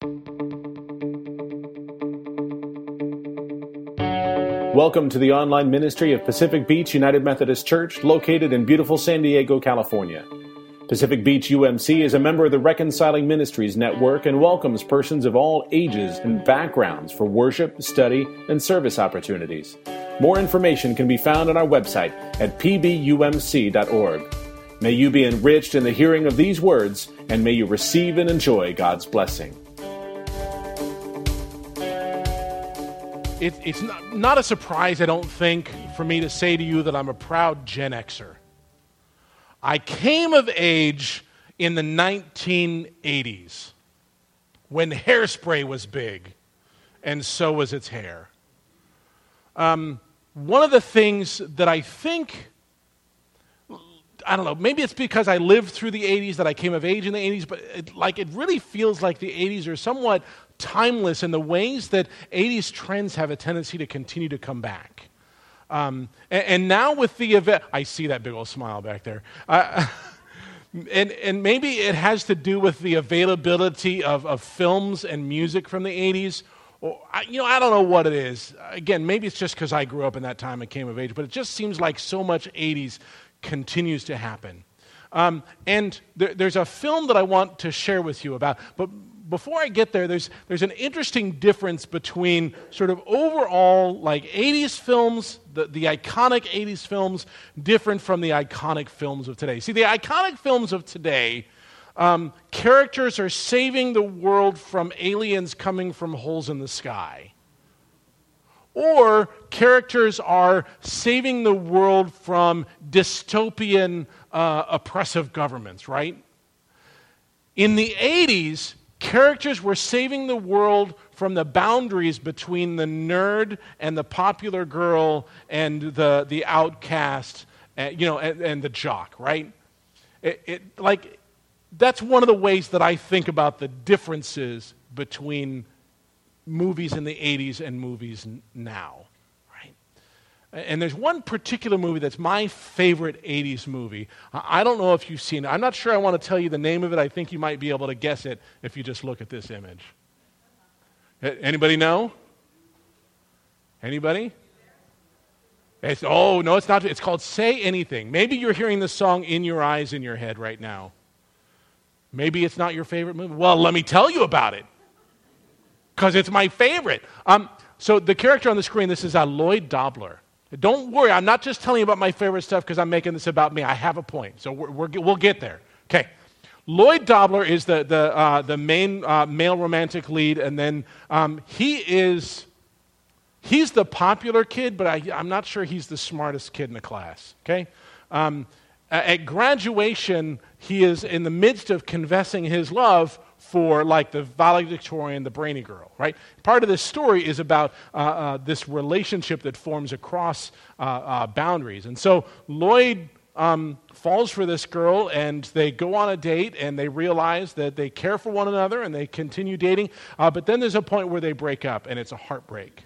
Welcome to the online ministry of Pacific Beach United Methodist Church, located in beautiful San Diego, California. Pacific Beach UMC is a member of the Reconciling Ministries Network and welcomes persons of all ages and backgrounds for worship, study, and service opportunities. More information can be found on our website at pbumc.org. May you be enriched in the hearing of these words, and may you receive and enjoy God's blessing. It's not a surprise, I don't think, for me to say to you that I'm a proud Gen Xer. I came of age in the 1980s when hairspray was big, and so was its hair. One of the things that I think, I don't know, maybe it's because I lived through the 80s that I came of age in the 80s, but it really feels like the 80s are somewhat timeless in the ways that 80s trends have a tendency to continue to come back. And now with the event, I see that big old smile back there. And maybe it has to do with the availability of films and music from the 80s. Or, I don't know what it is. Again, maybe it's just because I grew up in that time and came of age, but it just seems like so much 80s continues to happen. And there's a film that I want to share with you about, but before I get there, there's an interesting difference between sort of overall like 80s films, the iconic 80s films, different from the iconic films of today. See, the iconic films of today, characters are saving the world from aliens coming from holes in the sky. Or characters are saving the world from dystopian, oppressive governments, right? In the 80s, characters were saving the world from the boundaries between the nerd and the popular girl and the outcast, and the jock, right? That's one of the ways that I think about the differences between movies in the 80s and movies now, right? And there's one particular movie that's my favorite 80s movie. I don't know if you've seen it. I'm not sure I want to tell you the name of it. I think you might be able to guess it if you just look at this image. Anybody know? Anybody? No, it's not. It's called Say Anything. Maybe you're hearing the song In Your Eyes, In Your Head right now. Maybe it's not your favorite movie. Well, let me tell you about it, because it's my favorite. So the character on the screen, this is Lloyd Dobler. Don't worry, I'm not just telling you about my favorite stuff because I'm making this about me. I have a point, so we'll get there. Okay, Lloyd Dobler is the main male romantic lead, and then he's the popular kid, but I'm not sure he's the smartest kid in the class. Okay. At graduation, he is in the midst of confessing his love for like the valedictorian, the brainy girl, right? Part of this story is about this relationship that forms across boundaries. And so Lloyd falls for this girl, and they go on a date, and they realize that they care for one another, and they continue dating. But then there's a point where they break up, and it's a heartbreak.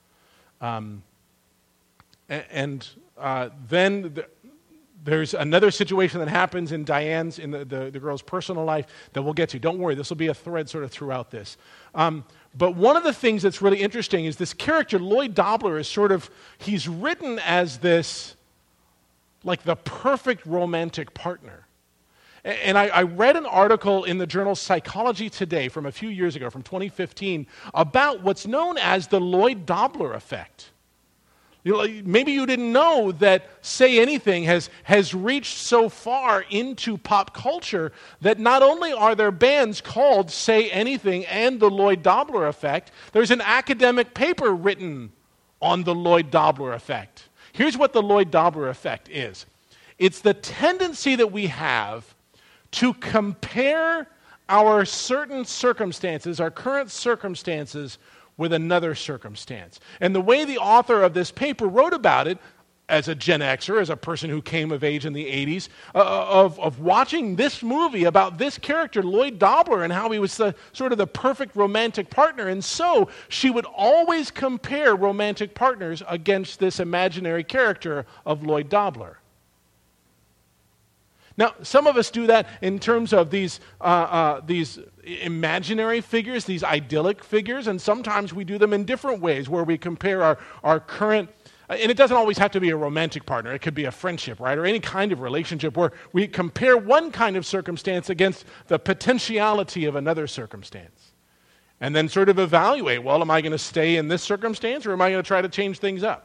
Then there's another situation that happens in Diane's, in the girl's personal life that we'll get to. Don't worry, this will be a thread sort of throughout this. But one of the things that's really interesting is this character, Lloyd Dobler, he's written as this, like the perfect romantic partner. And I read an article in the journal Psychology Today from a few years ago, from 2015, about what's known as the Lloyd Dobler effect. Maybe you didn't know that Say Anything has reached so far into pop culture that not only are there bands called Say Anything and the Lloyd Dobler effect, there's an academic paper written on the Lloyd Dobler effect. Here's what the Lloyd Dobler effect is. It's the tendency that we have to compare our certain circumstances, our current circumstances, with another circumstance. And the way the author of this paper wrote about it, as a Gen Xer, as a person who came of age in the 80s, of watching this movie about this character, Lloyd Dobler, and how he was sort of the perfect romantic partner. And so she would always compare romantic partners against this imaginary character of Lloyd Dobler. Now, some of us do that in terms of these imaginary figures, these idyllic figures, and sometimes we do them in different ways where we compare our current, and it doesn't always have to be a romantic partner. It could be a friendship, right, or any kind of relationship where we compare one kind of circumstance against the potentiality of another circumstance. And then sort of evaluate, well, am I going to stay in this circumstance or am I going to try to change things up?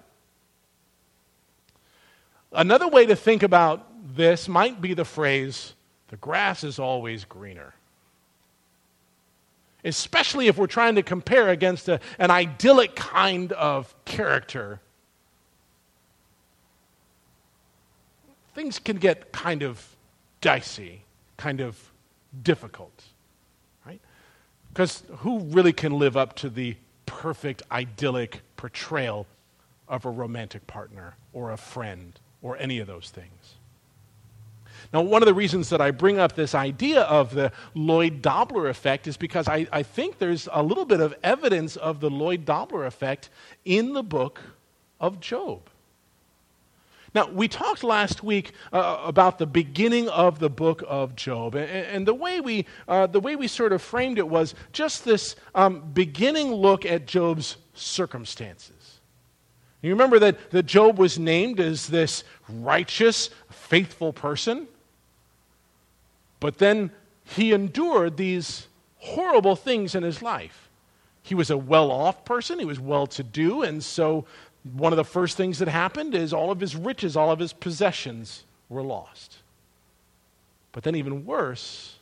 Another way to think about this might be the phrase, the grass is always greener. Especially if we're trying to compare against an idyllic kind of character. Things can get kind of dicey, kind of difficult, right? Because who really can live up to the perfect idyllic portrayal of a romantic partner or a friend or any of those things? Now, one of the reasons that I bring up this idea of the Lloyd-Dobler effect is because I think there's a little bit of evidence of the Lloyd-Dobler effect in the book of Job. Now, we talked last week about the beginning of the book of Job, and the way we sort of framed it was just this beginning look at Job's circumstances. You remember that Job was named as this righteous, faithful person, but then he endured these horrible things in his life. He was a well-off person, he was well-to-do, and so one of the first things that happened is all of his riches, all of his possessions were lost. But then even worse,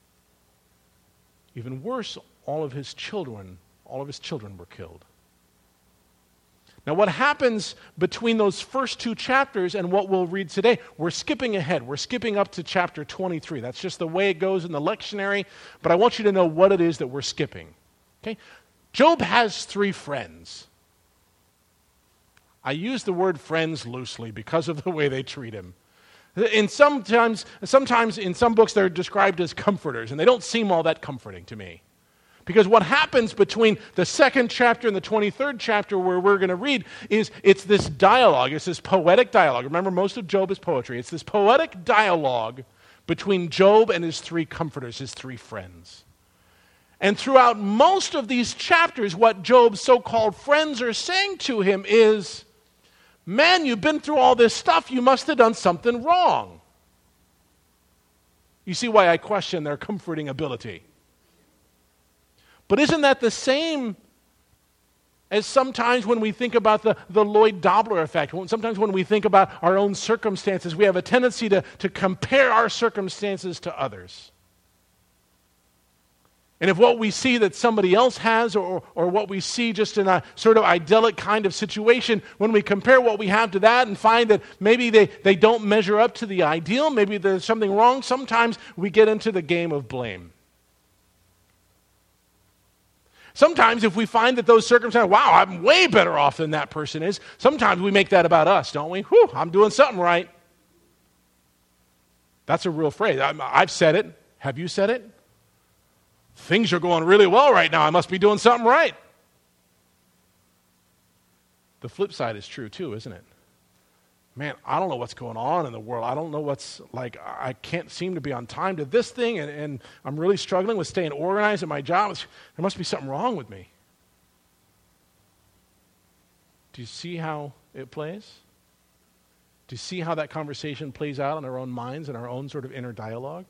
all of his children were killed. Now, what happens between those first two chapters and what we'll read today, we're skipping ahead. We're skipping up to chapter 23. That's just the way it goes in the lectionary, but I want you to know what it is that we're skipping. Okay? Job has 3 friends. I use the word friends loosely because of the way they treat him. Sometimes in some books they're described as comforters, and they don't seem all that comforting to me. Because what happens between the 2nd chapter and the 23rd chapter where we're going to read is it's this dialogue. It's this poetic dialogue. Remember, most of Job is poetry. It's this poetic dialogue between Job and his 3 comforters, his 3 friends. And throughout most of these chapters, what Job's so-called friends are saying to him is, man, you've been through all this stuff. You must have done something wrong. You see why I question their comforting ability. But isn't that the same as sometimes when we think about the Lloyd-Dobler effect? Sometimes when we think about our own circumstances, we have a tendency to compare our circumstances to others. And if what we see that somebody else has or what we see just in a sort of idyllic kind of situation, when we compare what we have to that and find that maybe they don't measure up to the ideal, maybe there's something wrong, sometimes we get into the game of blame. Sometimes if we find that those circumstances, wow, I'm way better off than that person is, sometimes we make that about us, don't we? Whew, I'm doing something right. That's a real phrase. I've said it. Have you said it? Things are going really well right now. I must be doing something right. The flip side is true too, isn't it? Man, I don't know what's going on in the world. I don't know what's like, I can't seem to be on time to this thing, and I'm really struggling with staying organized at my job. There must be something wrong with me. Do you see how it plays? Do you see how that conversation plays out in our own minds and our own sort of inner dialogue?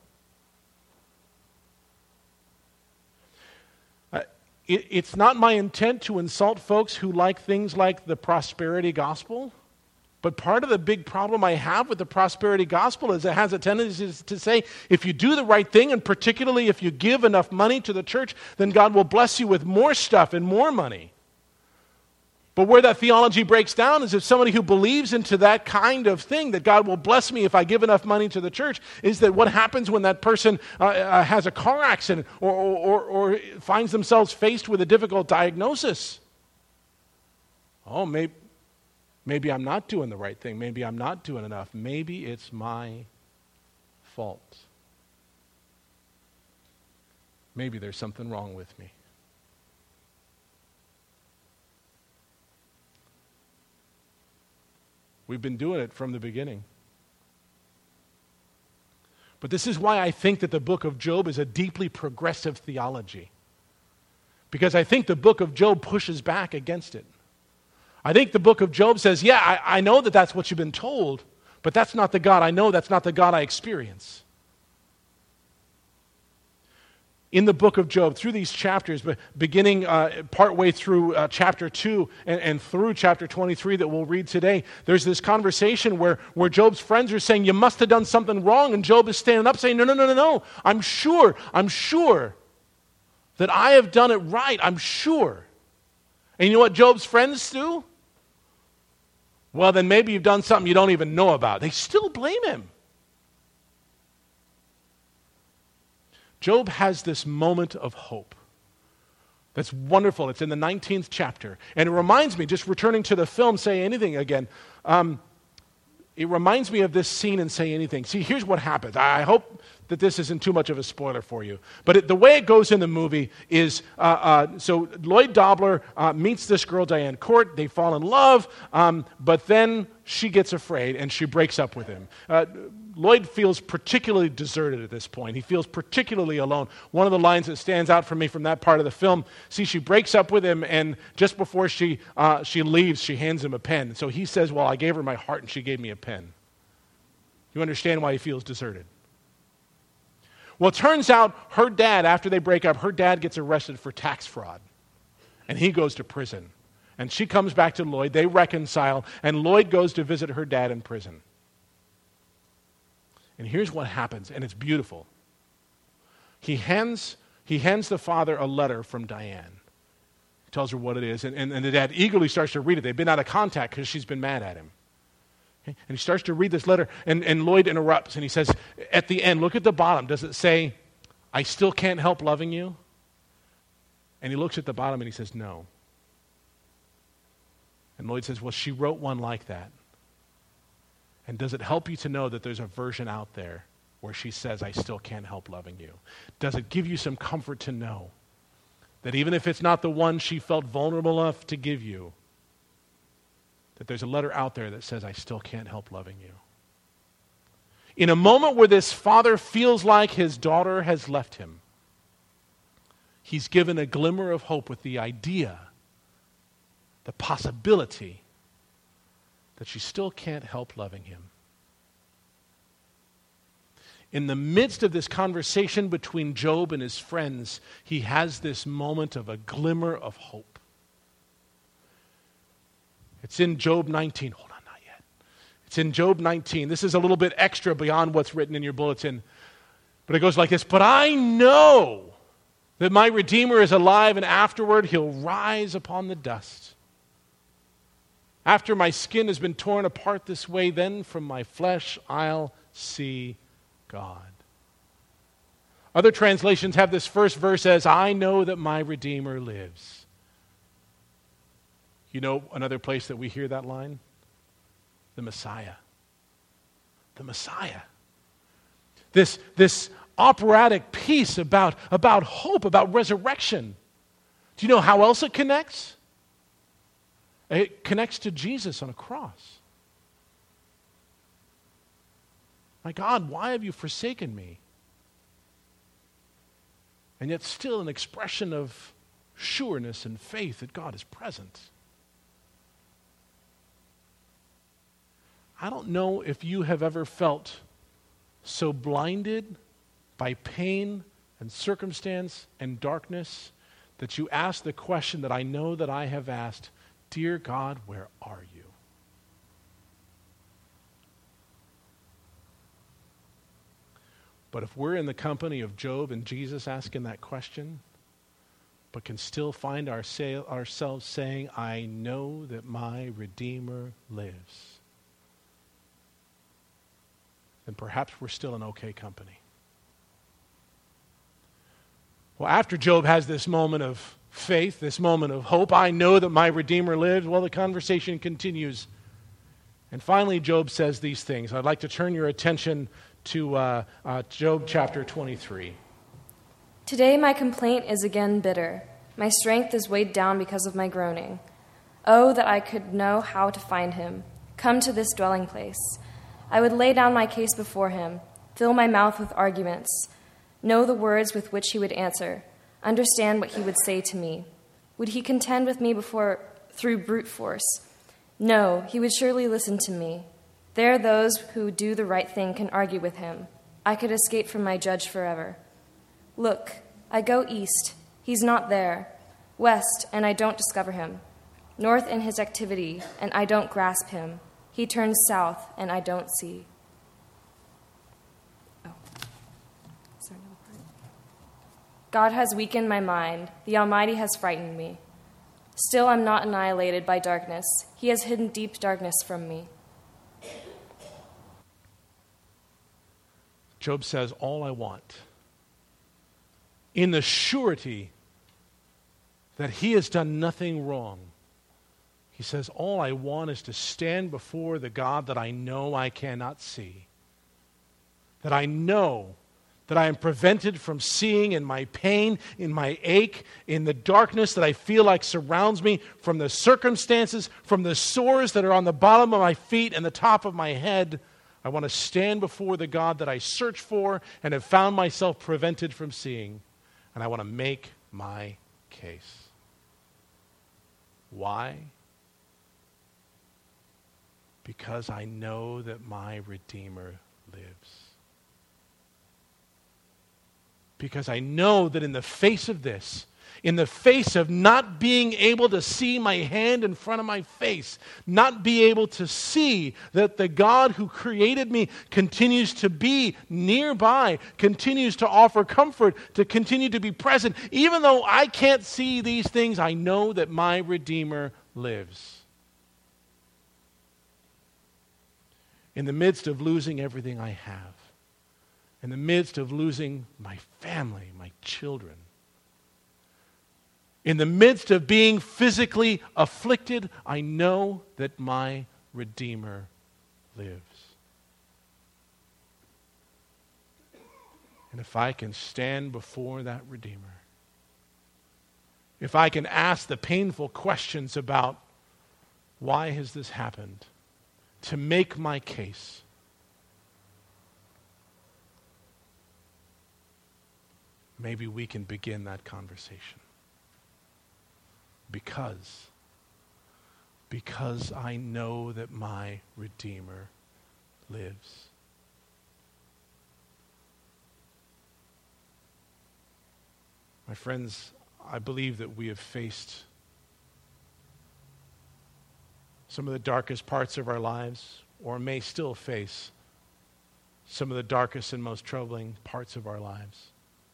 It's not my intent to insult folks who like things like the prosperity gospel. But part of the big problem I have with the prosperity gospel is it has a tendency to say, if you do the right thing, and particularly if you give enough money to the church, then God will bless you with more stuff and more money. But where that theology breaks down is if somebody who believes into that kind of thing, that God will bless me if I give enough money to the church, is that what happens when that person has a car accident or finds themselves faced with a difficult diagnosis? Oh, maybe I'm not doing the right thing. Maybe I'm not doing enough. Maybe it's my fault. Maybe there's something wrong with me. We've been doing it from the beginning. But this is why I think that the book of Job is a deeply progressive theology. Because I think the book of Job pushes back against it. I think the book of Job says, yeah, I know that that's what you've been told, but that's not the God I know, that's not the God I experience. In the book of Job, through these chapters, beginning partway through chapter 2 and through chapter 23 that we'll read today, there's this conversation where Job's friends are saying, you must have done something wrong, and Job is standing up saying, no, I'm sure that I have done it right, I'm sure. And you know what Job's friends do? Well, then maybe you've done something you don't even know about. They still blame him. Job has this moment of hope that's wonderful. It's in the 19th chapter. And it reminds me, just returning to the film, Say Anything again, it reminds me of this scene in Say Anything. See, here's what happens. I hope that this isn't too much of a spoiler for you. But the way it goes in the movie is, so Lloyd Dobler meets this girl, Diane Court. They fall in love, but then she gets afraid and she breaks up with him. Lloyd feels particularly deserted at this point. He feels particularly alone. One of the lines that stands out for me from that part of the film, see, she breaks up with him, and just before she leaves, she hands him a pen. So he says, well, I gave her my heart and she gave me a pen. You understand why he feels deserted? Well, it turns out her dad, after they break up, her dad gets arrested for tax fraud. And he goes to prison. And she comes back to Lloyd. They reconcile. And Lloyd goes to visit her dad in prison. And here's what happens, and it's beautiful. He hands the father a letter from Diane. He tells her what it is, and the dad eagerly starts to read it. They've been out of contact because she's been mad at him. Okay? And he starts to read this letter, and Lloyd interrupts, and he says, at the end, look at the bottom. Does it say, I still can't help loving you? And he looks at the bottom, and he says, no. And Lloyd says, well, she wrote one like that. And does it help you to know that there's a version out there where she says, I still can't help loving you? Does it give you some comfort to know that even if it's not the one she felt vulnerable enough to give you, that there's a letter out there that says, I still can't help loving you? In a moment where this father feels like his daughter has left him, he's given a glimmer of hope with the idea, the possibility, that she still can't help loving him. In the midst of this conversation between Job and his friends, he has this moment of a glimmer of hope. It's in Job 19. Hold on, not yet. It's in Job 19. This is a little bit extra beyond what's written in your bulletin. But it goes like this. But I know that my Redeemer is alive, and afterward he'll rise upon the dust. After my skin has been torn apart this way, then from my flesh I'll see God. Other translations have this first verse as, I know that my Redeemer lives. You know another place that we hear that line? The Messiah. The Messiah. This operatic piece about hope, about resurrection. Do you know how else it connects? It connects to Jesus on a cross. My God, why have you forsaken me? And yet still an expression of sureness and faith that God is present. I don't know if you have ever felt so blinded by pain and circumstance and darkness that you ask the question that I know that I have asked, dear God, where are you? But if we're in the company of Job and Jesus asking that question, but can still find ourselves saying, I know that my Redeemer lives, then perhaps we're still in okay company. Well, after Job has this moment of faith, this moment of hope, I know that my Redeemer lives, well, the conversation continues. And finally, Job says these things. I'd like to turn your attention to Job chapter 23. Today my complaint is again bitter. My strength is weighed down because of my groaning. Oh, that I could know how to find him. Come to this dwelling place. I would lay down my case before him. fill my mouth with arguments, know the words with which he would answer, understand what he would say to me. Would he contend with me through brute force? No, he would surely listen to me. There those who do the right thing can argue with him. I could escape from my judge forever. Look, I go east. He's not there. West, and I don't discover him. North in his activity, and I don't grasp him. He turns south, and I don't see. God has weakened my mind. The Almighty has frightened me. Still, I'm not annihilated by darkness. He has hidden deep darkness from me. Job says, all I want, in the surety that he has done nothing wrong, he says, all I want is to stand before the God that I know I cannot see, that I know that I am prevented from seeing in my pain, in my ache, in the darkness that I feel like surrounds me, from the circumstances, from the sores that are on the bottom of my feet and the top of my head. I want to stand before the God that I search for and have found myself prevented from seeing, and I want to make my case. Why? Because I know that my Redeemer lives. Because I know that in the face of this, in the face of not being able to see my hand in front of my face, not be able to see that the God who created me continues to be nearby, continues to offer comfort, to continue to be present. Even though I can't see these things, I know that my Redeemer lives. In the midst of losing everything I have, in the midst of losing my family, my children, in the midst of being physically afflicted, I know that my Redeemer lives. And if I can stand before that Redeemer, if I can ask the painful questions about why has this happened, to make my case, maybe we can begin that conversation. Because I know that my Redeemer lives. My friends, I believe that we have faced some of the darkest parts of our lives, or may still face some of the darkest and most troubling parts of our lives.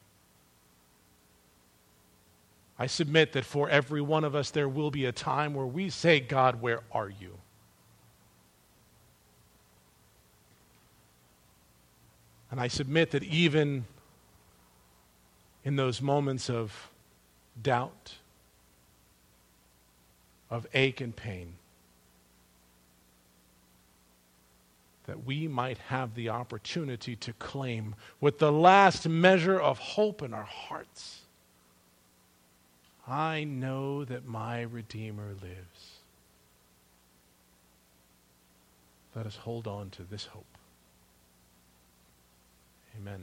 I submit that for every one of us, there will be a time where we say, God, where are you? And I submit that even in those moments of doubt, of ache and pain, that we might have the opportunity to claim with the last measure of hope in our hearts, I know that my Redeemer lives. Let us hold on to this hope. Amen.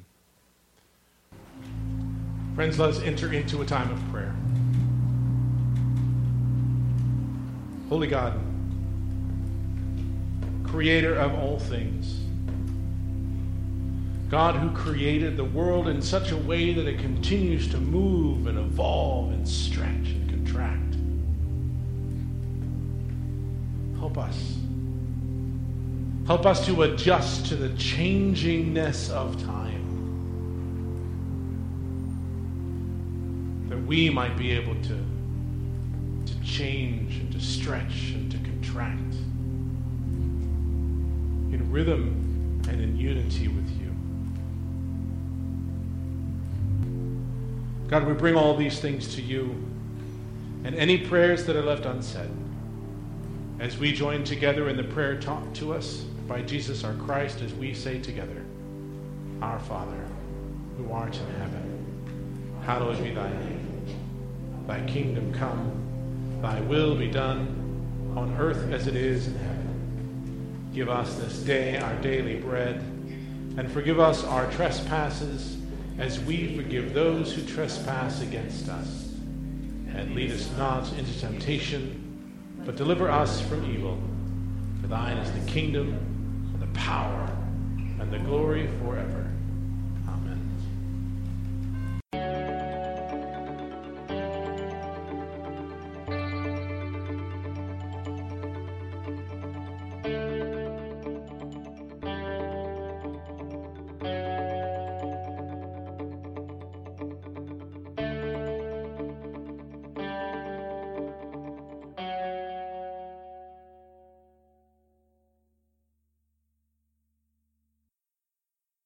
Friends, let us enter into a time of prayer. Holy God, creator of all things, God who created the world in such a way that it continues to move and evolve and stretch and contract. Help us. Help us to adjust to the changingness of time, that we might be able to change and to stretch and to contract in rhythm and in unity with you. God, we bring all these things to you, and any prayers that are left unsaid, as we join together in the prayer taught to us by Jesus our Christ, as we say together, Our Father, who art in heaven, hallowed be thy name. Thy kingdom come, thy will be done, on earth as it is in heaven. Give us this day our daily bread, And forgive us our trespasses, as we forgive those who trespass against us. And lead us not into temptation, but deliver us from evil. For thine is the kingdom, and the power, and the glory forever.